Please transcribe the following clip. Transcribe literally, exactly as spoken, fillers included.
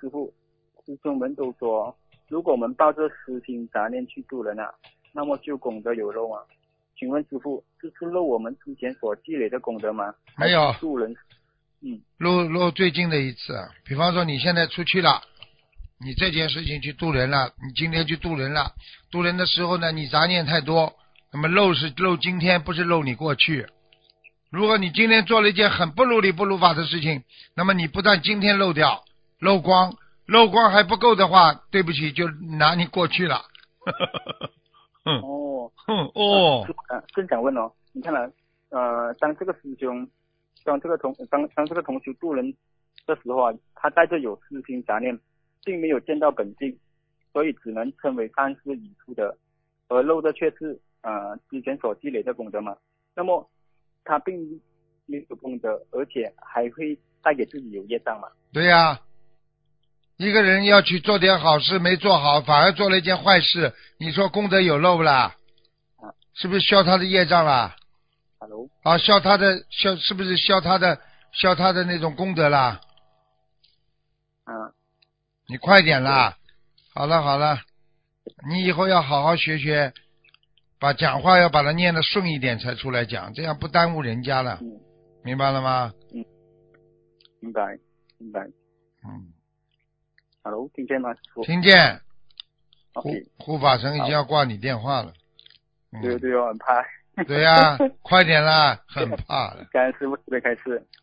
师傅，师兄们都说，如果我们抱着私心杂念去度人啊，那么就功德有漏啊。请问师傅，这是漏我们之前所积累的功德吗？ 没有还是度人，嗯， 漏漏最近的一次，比方说你现在出去了，你这件事情去渡人了，你今天去渡人了，渡人的时候呢，你杂念太多，那么漏是漏今天，不是漏你过去。如果你今天做了一件很不如理不如法的事情，那么你不但今天漏掉漏光，漏光还不够的话，对不起，就拿你过去了。哼哦， 哼哦， 呃，正想问哦，你看了，呃，当这个师兄，当这个同当当这个同修渡人的时候啊，他带着有私心杂念，并没有见到本性，所以只能称为善事已出的，而漏的却是呃之前所积累的功德嘛。那么他并没有功德，而且还会带给自己有业障嘛。 对呀、一个人要去做点好事没做好，反而做了一件坏事，你说功德有漏不啦？ 啊是不是消他的业障啦？ ，Hello， 啊，消他的消是不是消他的消他的那种功德啦？ 啊， 你快点啦！好了好了，你以后要好好学学，把讲话要把它念得顺一点才出来讲，这样不耽误人家了， 嗯明白了吗？ 嗯，明白明白。 嗯， Hello，听见吗，师傅听见。护 ？OK， 护法神已经要挂你电话了。嗯、 对对哦，很怕。 对呀、快点啦，很怕了。 感恩师傅特别开示。